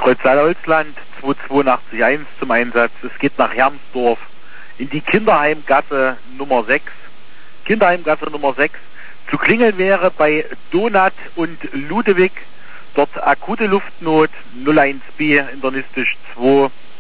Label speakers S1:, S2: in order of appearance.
S1: Streuzal-Holzland 2881 zum Einsatz. Es geht nach Hermsdorf in die Kinderheimgasse Nummer 6. Kinderheimgasse Nummer 6. Zu klingeln wäre bei Donat und Ludewig. Dort akute Luftnot 01B internistisch 2